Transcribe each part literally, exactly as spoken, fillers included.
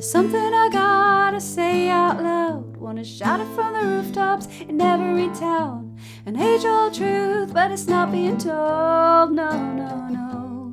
There's something I gotta say out loud, wanna shout it from the rooftops in every town. An age-old truth, but it's not being told, no, no, no.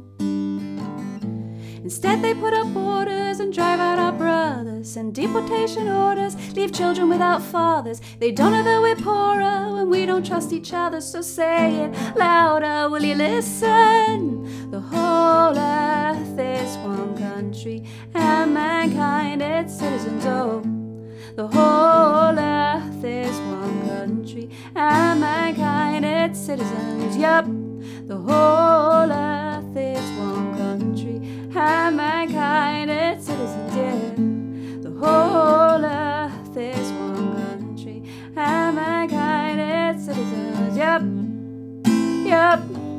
Instead they put up borders and drive out our brothers, and deportation orders leave children without fathers. They don't know that we're poorer when we don't trust each other, so say it louder, will you listen? The whole earth is one country, and mankind its citizens, oh. The whole earth is one country, and mankind its citizens, yep. The whole earth is one country, and mankind its citizens, yeah. The whole earth is one country, and mankind its citizens, yep. Yep.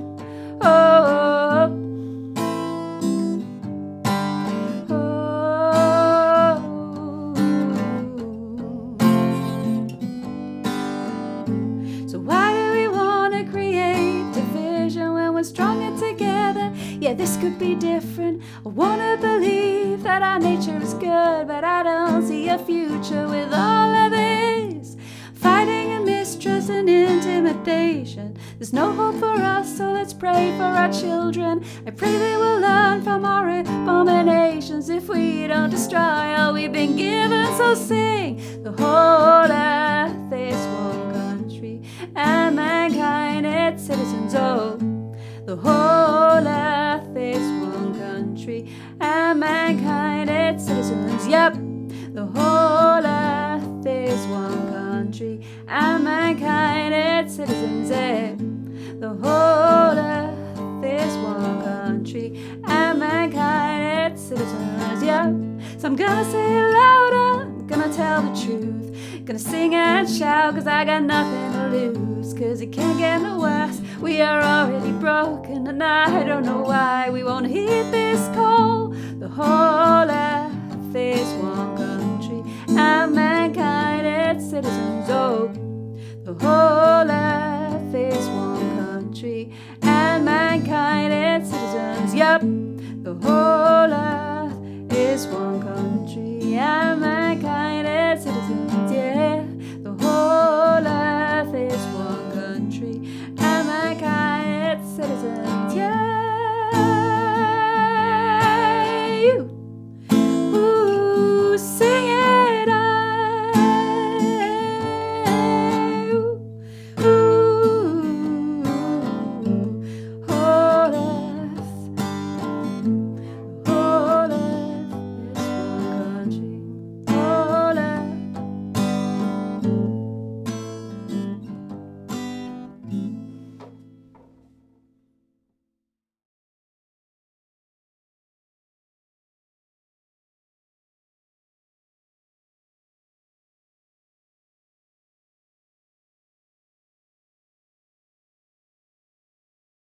Oh. So why do we want to create division when we're stronger together? Yeah, this could be different. I want to believe that our nature is good, but I don't see a future with all of this fighting and mistrust and intimidation. There's no hope for us, so let's pray for our children. I pray they will learn from our abominations if we don't destroy all we've been given. So sing, the whole earth is one country, and mankind its citizens, oh. The whole earth is one country, and mankind its citizens, yep. The whole earth is one country, and mankind its citizens, yeah. The whole earth is one country, and mankind its citizens, yeah. So I'm gonna say it louder, I'm gonna tell the truth, gonna sing and shout, cause I got nothing to lose, cause it can't get no worse. We are already broken, and I don't know why we won't heed this call. The whole earth is one country, and mankind its citizens, oh. The whole earth is one country, and mankind its citizens, yep. The whole earth is one country.